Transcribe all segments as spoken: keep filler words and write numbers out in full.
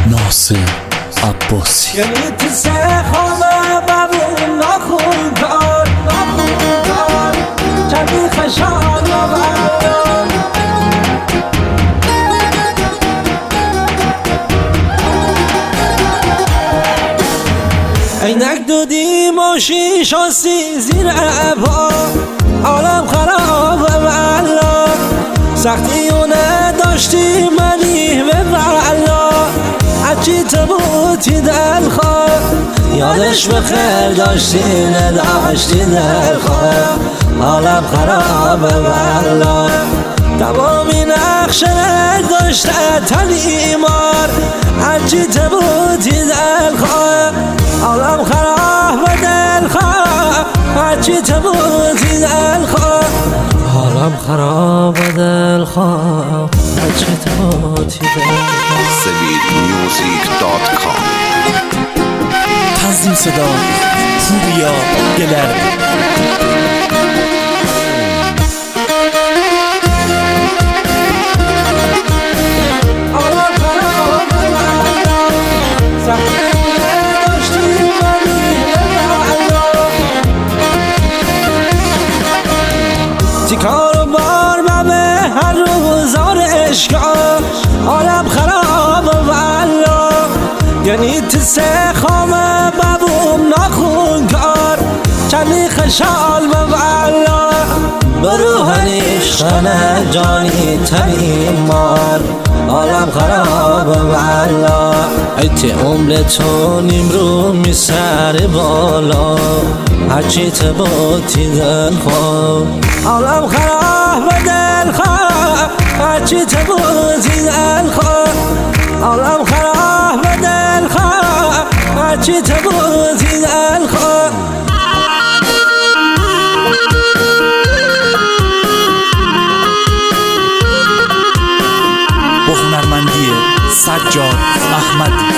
ناصر عباسی. یعنی تو سه خانه ببون نخون کار نخون کار چندی خشان نبرم اینک دودی ماشی شاسی زیر عبا عالم خرابه والله سختی اونه داشتی منی به والله هرچی تبوتی دل خواه یادش بخیر داشتی نداشتی دل خواه عالم خرابه والله تمامی نقشه داشته تلیمار هرچی تبوتی دل خواه عالم خرابه دل خواه هرچی تبوتی دل خواه عالم خرابه دل خواه هرچی تبوتی دل خواه. سبیل میوزیک دات کام. تنظیم صدا پوریا گلر. تیکار و بار بمه هر روز آرشگاه عالم خراب والله یعنی تو سه خامه ببوم نخون کار چندی خشال والله بروحنیش خانه جانی تمیم مار عالم خراب والله ایتی عملتو نیمرو میسر بالا هرچی تباتی دل خواه عالم خراب دل خواه هرچی تباتی دل خواه عالم خراب دل خواه هرچی تباتی دل خواه. با هنرمندی سجاد احمدی.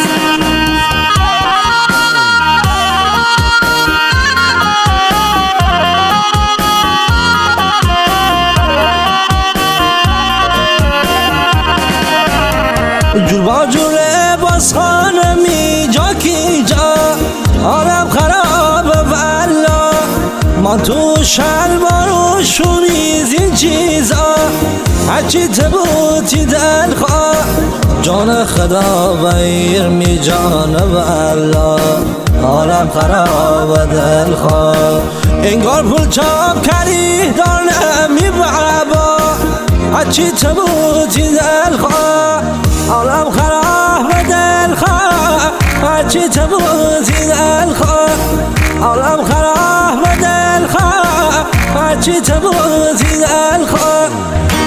جور با جوره باز خانه می جا کی جا عالم خراب والله ما تو شلوار و شوریز این چیزا هرچی تبوتی دل خواه جان خدا بیر می جان والله عالم خراب دل خواه انگار پول چاپ کردی دار نمی بابا هرچی تبوتی دل خواه عالم خراب دل خواه هرچی تبوتی دل خواه عالم خراب دل خواه هرچی تبوتی دل خواه.